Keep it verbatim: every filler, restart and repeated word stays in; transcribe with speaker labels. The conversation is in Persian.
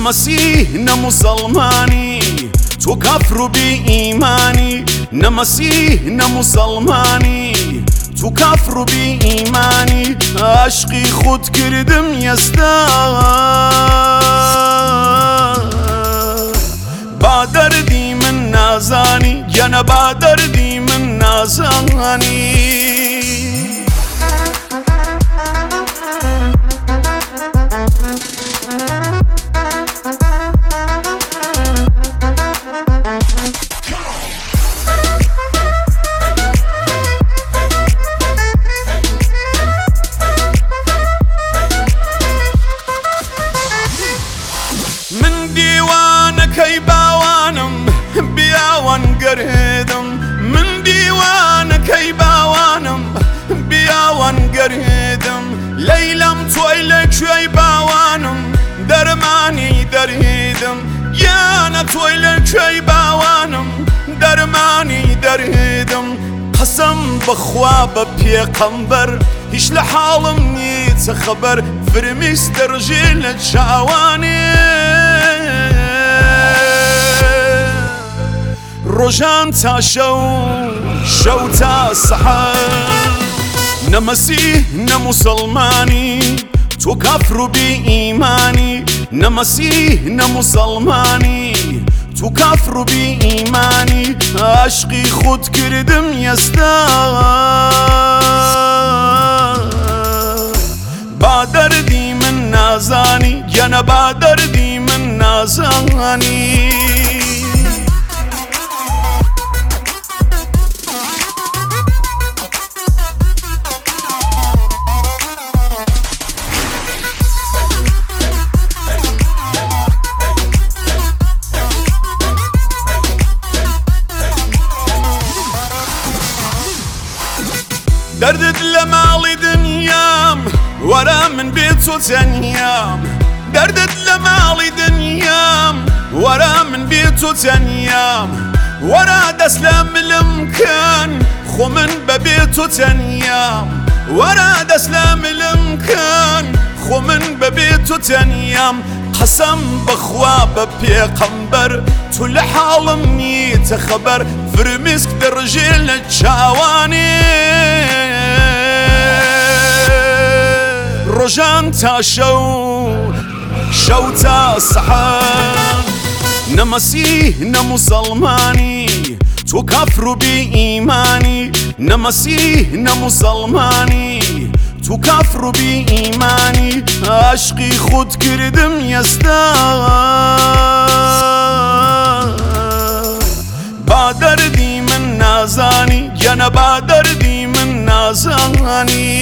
Speaker 1: نمسیح نه مسلمانی، تو کافر و بی ایمانی. نمسیح نه مسلمانی، تو کافر و بی ایمانی. عشقی خود کردم یزدان، با دردی من نازانی، گنه با دردی من نازانی. من دیوانەکەی باوانم بیاوان گەرهێدم، من دیوانەکەی باوانم بیاوان گەرهێدم. لەیلەم تۆی لەکوێی باوانم دەرمانی دەرهێدم، یانە تۆی لەکوێی باوانم دەرمانی دەرهێدم. قەسەم بەخوا بە پێغەمبەر هیچ لە حاڵم نیچە خەبەر، فرمیست دەڕژێ لە چاوانێ. ڕۆژان تا شەو شەو تا سەحەر. نەمەسیح نە موسڵمانی، تۆ کافر و بی ئیمانی. نەمەسیح نە موسڵمانی، تو کافر و بی ایمانی. عشقی خود کردم یزدان، با دردی من نازانی، گنه با دردی من نازانی. دردت لە ماڵی دنیام، وەرە من بێ تۆ تەنیام. دردت لە ماڵی دنیام، وەرە من بێ تۆ تەنیام. وەرە دەست لە ملم کەن، خۆ من بەبێ تۆ تەنیام. وەرە دەست لە ملم کەن، خۆ من بەبێ تۆ تەنیام. قەسەم بەخوا بە پێغەمبەر تو لە حاڵم نیتە خەبەر، فرمیسک دەڕژێ لە چاوانێ. ڕۆژان تا شەو شەو تا سەحەر. نەمەسیح نە موسڵمانی، تۆ کافر و بی ئیمانی. نەمەسیح نە موسڵمانی، تو کافر و بی ایمانی. عشقی خود کردم یزدان، با دردی من نازانی، گنه با دردی من نازانی.